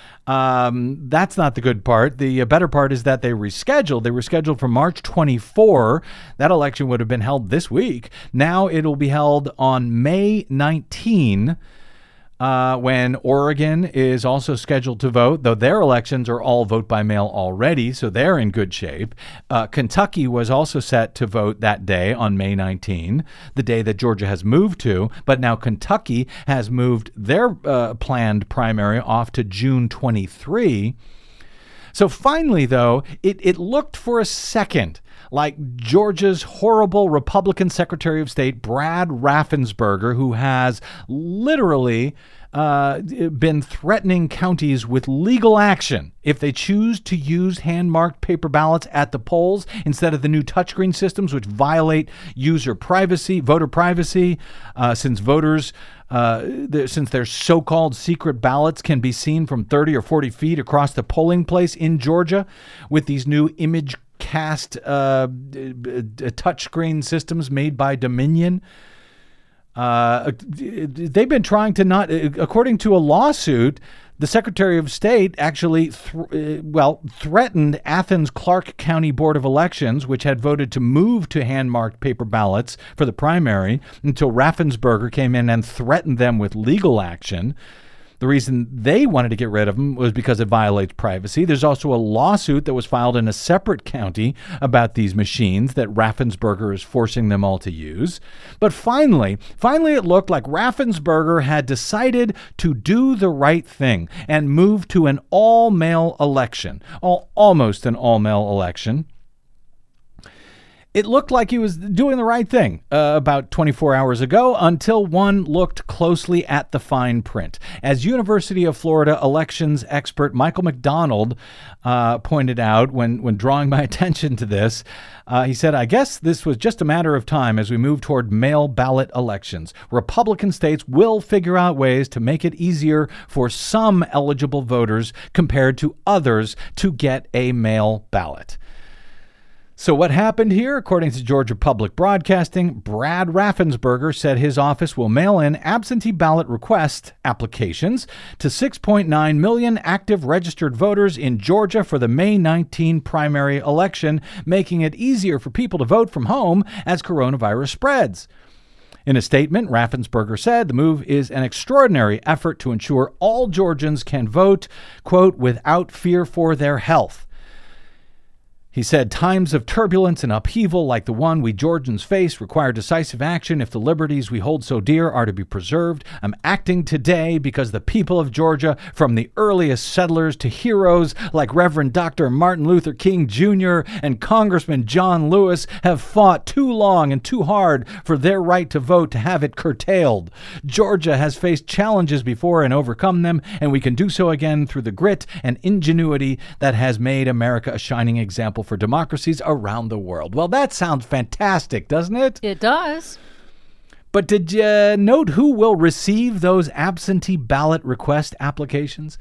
That's not the good part. The better part is that they rescheduled. They were scheduled for March 24. That election would have been held this week. Now it'll be held on May 19. when Oregon is also scheduled to vote, though their elections are all vote by mail already, so they're in good shape. Kentucky was also set to vote that day on May 19, the day that Georgia has moved to, but now Kentucky has moved their planned primary off to June 23. So finally, though, it looked for a second like Georgia's horrible Republican Secretary of State, Brad Raffensperger, who has literally been threatening counties with legal action if they choose to use hand-marked paper ballots at the polls instead of the new touchscreen systems, which violate user privacy, voter privacy, since voters... since their so-called secret ballots can be seen from 30 or 40 feet across the polling place in Georgia with these new image cast touchscreen systems made by Dominion. They've been trying to not, according to a lawsuit, the Secretary of State actually threatened Athens Clarke County Board of Elections, which had voted to move to hand-marked paper ballots for the primary, until Raffensperger came in and threatened them with legal action. The reason they wanted to get rid of them was because it violates privacy. There's also a lawsuit that was filed in a separate county about these machines that Raffensperger is forcing them all to use. But finally it looked like Raffensperger had decided to do the right thing and move to an all-male election, almost an all-male election. It looked like he was doing the right thing about 24 hours ago until one looked closely at the fine print. As University of Florida elections expert Michael McDonald pointed out when drawing my attention to this, he said, "I guess this was just a matter of time as we move toward mail ballot elections. Republican states will figure out ways to make it easier for some eligible voters compared to others to get a mail ballot." So what happened here? According to Georgia Public Broadcasting, Brad Raffensperger said his office will mail in absentee ballot request applications to 6.9 million active registered voters in Georgia for the May 19 primary election, making it easier for people to vote from home as coronavirus spreads. In a statement, Raffensperger said the move is an extraordinary effort to ensure all Georgians can vote, quote, without fear for their health. He said, "Times of turbulence and upheaval like the one we Georgians face require decisive action if the liberties we hold so dear are to be preserved. I'm acting today because the people of Georgia, from the earliest settlers to heroes like Reverend Dr. Martin Luther King Jr. and Congressman John Lewis, have fought too long and too hard for their right to vote to have it curtailed. Georgia has faced challenges before and overcome them, and we can do so again through the grit and ingenuity that has made America a shining example for democracies around the world." Well, that sounds fantastic, doesn't it? It does. But did you note who will receive those absentee ballot request applications?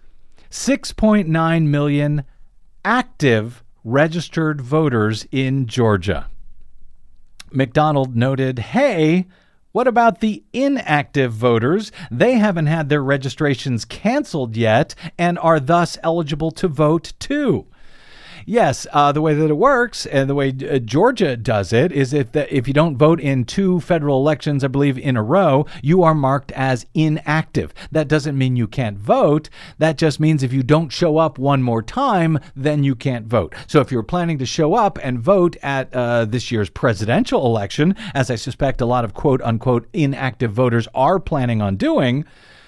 6.9 million active registered voters in Georgia. McDonald noted, hey, what about the inactive voters? They haven't had their registrations canceled yet and are thus eligible to vote too. Yes, the way that it works and the way Georgia does it is if you don't vote in 2 federal elections, I believe, in a row, you are marked as inactive. That doesn't mean you can't vote. That just means if you don't show up one more time, then you can't vote. So if you're planning to show up and vote at this year's presidential election, as I suspect a lot of quote-unquote inactive voters are planning on doing,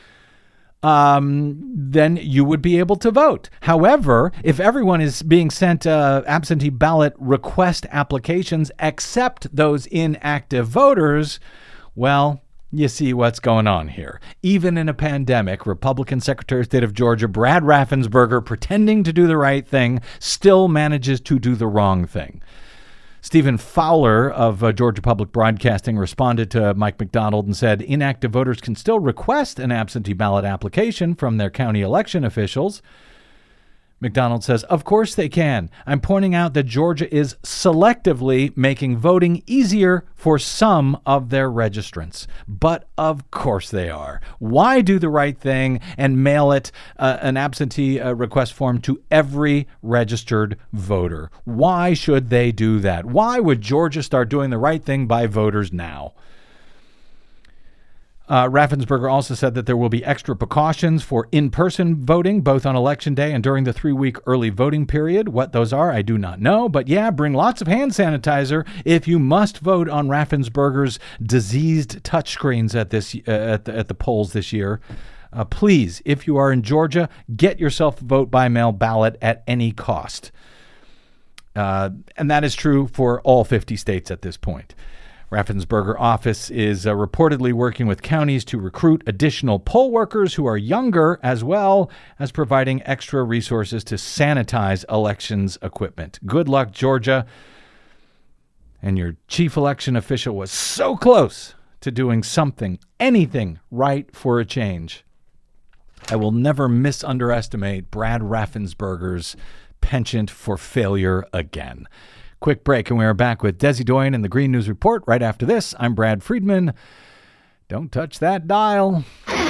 then you would be able to vote. However, if everyone is being sent absentee ballot request applications except those inactive voters, well, you see what's going on here. Even in a pandemic, Republican Secretary of State of Georgia Brad Raffensperger, pretending to do the right thing, still manages to do the wrong thing. Stephen Fowler of Georgia Public Broadcasting responded to Mike McDonald and said inactive voters can still request an absentee ballot application from their county election officials. McDonald says, of course they can. I'm pointing out that Georgia is selectively making voting easier for some of their registrants. But of course they are. Why do the right thing and mail it, an absentee request form to every registered voter? Why should they do that? Why would Georgia start doing the right thing by voters now? Raffensperger also said that there will be extra precautions for in-person voting, both on Election Day and during the 3-week early voting period. What those are, I do not know. But yeah, bring lots of hand sanitizer if you must vote on Raffensperger's diseased touchscreens at the polls this year. Please, if you are in Georgia, get yourself a vote-by-mail ballot at any cost. And that is true for all 50 states at this point. Raffensperger office is reportedly working with counties to recruit additional poll workers who are younger, as well as providing extra resources to sanitize elections equipment. Good luck, Georgia. And your chief election official was so close to doing something, anything right for a change. I will never misunderestimate Brad Raffensperger's penchant for failure again. Quick break, and we are back with Desi Doyen and the Green News Report right after this. I'm Brad Friedman. Don't touch that dial.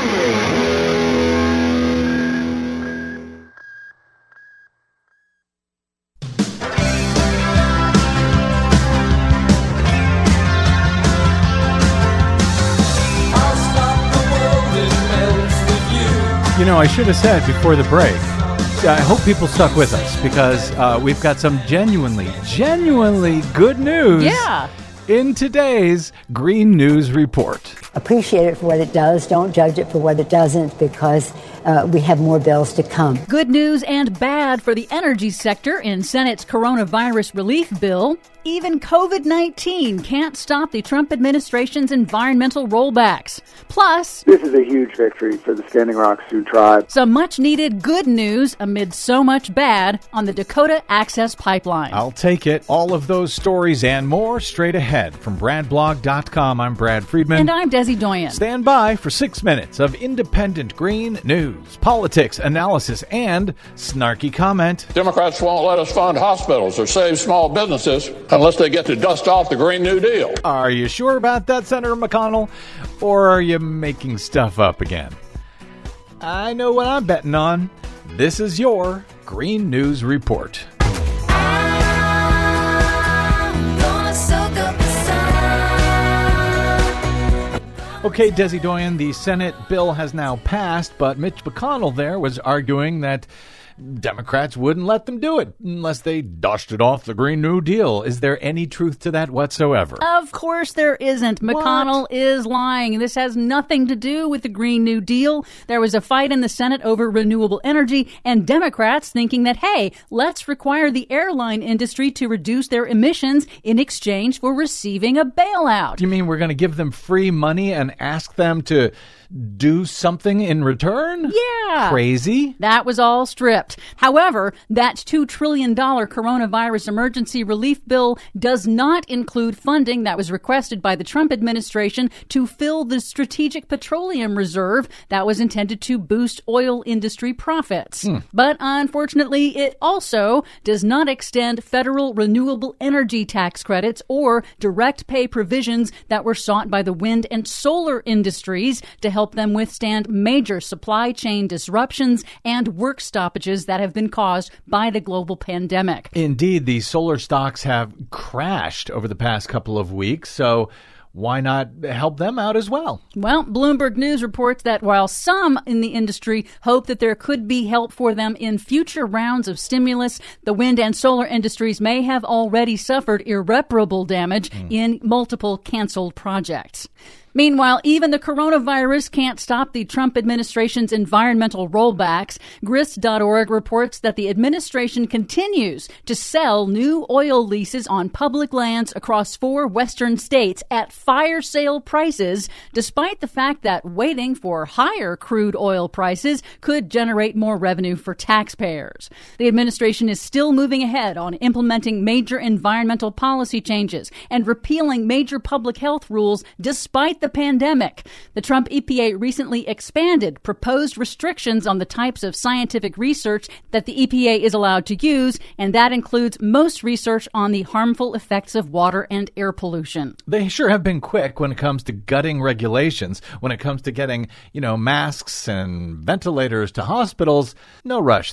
You know, I should have said before the break, I hope people stuck with us because we've got some genuinely good news in today's Green News Report. Appreciate it for what it does. Don't judge it for what it doesn't, because we have more bills to come. Good news and bad for the energy sector in Senate's coronavirus relief bill. Even COVID-19 can't stop the Trump administration's environmental rollbacks. Plus, this is a huge victory for the Standing Rock Sioux tribe. Some much-needed good news amid so much bad on the Dakota Access Pipeline. I'll take it. All of those stories and more straight ahead from BradBlog.com. I'm Brad Friedman. And I'm Desi Doyen. Stand by for 6 minutes of independent green news, politics, analysis, and snarky comment. Democrats won't let us fund hospitals or save small businesses unless they get to dust off the Green New Deal. Are you sure about that, Senator McConnell? Or are you making stuff up again? I know what I'm betting on. This is your Green News Report. Okay, Desi Doyen, the Senate bill has now passed, but Mitch McConnell there was arguing that Democrats wouldn't let them do it unless they dusted off the Green New Deal. Is there any truth to that whatsoever? Of course there isn't. McConnell is lying. This has nothing to do with the Green New Deal. There was a fight in the Senate over renewable energy, and Democrats thinking that, hey, let's require the airline industry to reduce their emissions in exchange for receiving a bailout. You mean we're going to give them free money and ask them to do something in return? Yeah. Crazy. That was all stripped. However, that $2 trillion coronavirus emergency relief bill does not include funding that was requested by the Trump administration to fill the Strategic Petroleum Reserve that was intended to boost oil industry profits. But unfortunately, it also does not extend federal renewable energy tax credits or direct pay provisions that were sought by the wind and solar industries to help them withstand major supply chain disruptions and work stoppages that have been caused by the global pandemic. Indeed, the solar stocks have crashed over the past couple of weeks, so why not help them out as well? Well, Bloomberg News reports that while some in the industry hope that there could be help for them in future rounds of stimulus, the wind and solar industries may have already suffered irreparable damage in multiple canceled projects. Meanwhile, even the coronavirus can't stop the Trump administration's environmental rollbacks. Grist.org reports that the administration continues to sell new oil leases on public lands across 4 western states at fire sale prices, despite the fact that waiting for higher crude oil prices could generate more revenue for taxpayers. The administration is still moving ahead on implementing major environmental policy changes and repealing major public health rules despite the pandemic. The Trump EPA recently expanded proposed restrictions on the types of scientific research that the EPA is allowed to use, and that includes most research on the harmful effects of water and air pollution. They sure have been quick when it comes to gutting regulations. When it comes to getting, masks and ventilators to hospitals, no rush there.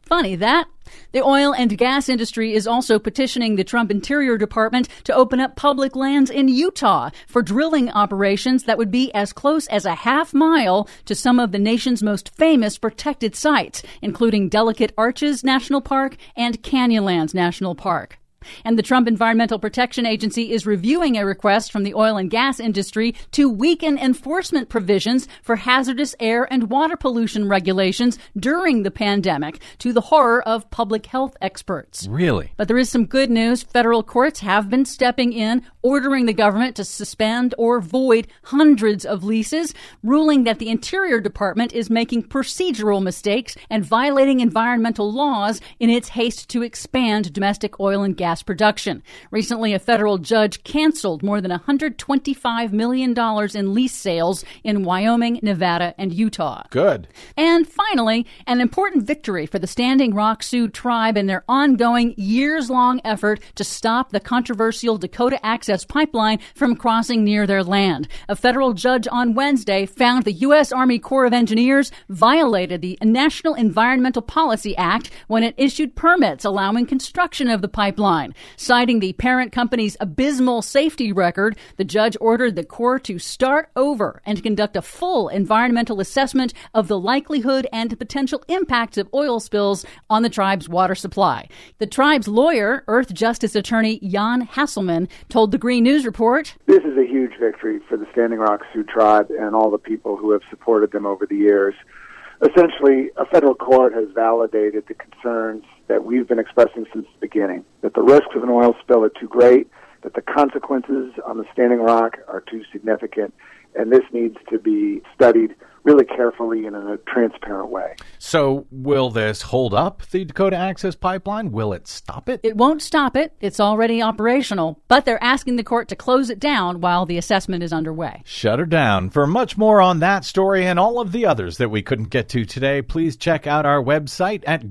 Funny that. The oil and gas industry is also petitioning the Trump Interior Department to open up public lands in Utah for drilling operations that would be as close as a half mile to some of the nation's most famous protected sites, including Delicate Arches National Park and Canyonlands National Park. And the Trump Environmental Protection Agency is reviewing a request from the oil and gas industry to weaken enforcement provisions for hazardous air and water pollution regulations during the pandemic, to the horror of public health experts. Really? But there is some good news. Federal courts have been stepping in, ordering the government to suspend or void hundreds of leases, ruling that the Interior Department is making procedural mistakes and violating environmental laws in its haste to expand domestic oil and gas production. Recently, a federal judge canceled more than $125 million in lease sales in Wyoming, Nevada, and Utah. Good. And finally, an important victory for the Standing Rock Sioux tribe in their ongoing years-long effort to stop the controversial Dakota Access Pipeline from crossing near their land. A federal judge on Wednesday found the U.S. Army Corps of Engineers violated the National Environmental Policy Act when it issued permits allowing construction of the pipeline. Citing the parent company's abysmal safety record, the judge ordered the Corps to start over and conduct a full environmental assessment of the likelihood and potential impacts of oil spills on the tribe's water supply. The tribe's lawyer, Earth Justice Attorney Jan Hasselman, told the Green News Report, "This is a huge victory for the Standing Rock Sioux tribe and all the people who have supported them over the years. Essentially, a federal court has validated the concerns that we've been expressing since the beginning, that the risks of an oil spill are too great, that the consequences on the Standing Rock are too significant, and this needs to be studied really carefully and in a transparent way." So will this hold up the Dakota Access Pipeline? Will it stop it? It won't stop it. It's already operational, but they're asking the court to close it down while the assessment is underway. Shut her down. For much more on that story and all of the others that we couldn't get to today, please check out our website at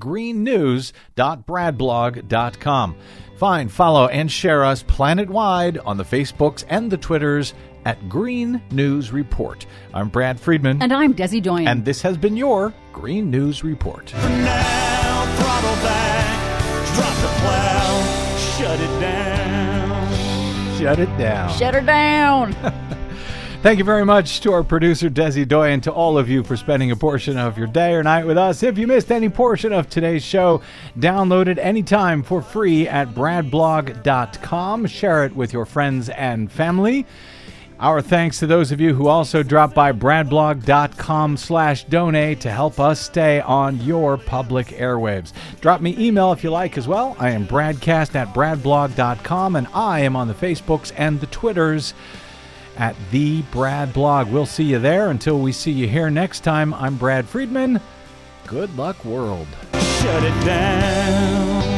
greennews.bradblog.com. Find, follow, and share us planet-wide on the Facebooks and the Twitters at Green News Report. I'm Brad Friedman. And I'm Desi Doyen. And this has been your Green News Report. For now, throttle back, drop the plow, shut it down. Shut it down. Shut her down. Thank you very much to our producer, Desi Doyen, to all of you for spending a portion of your day or night with us. If you missed any portion of today's show, download it anytime for free at bradblog.com. Share it with your friends and family. Our thanks to those of you who also dropped by bradblog.com/donate to help us stay on your public airwaves. Drop me email if you like as well. I am bradcast@bradblog.com, and I am on the Facebooks and the Twitters at The Brad Blog. We'll see you there. Until we see you here next time, I'm Brad Friedman. Good luck, world. Shut it down.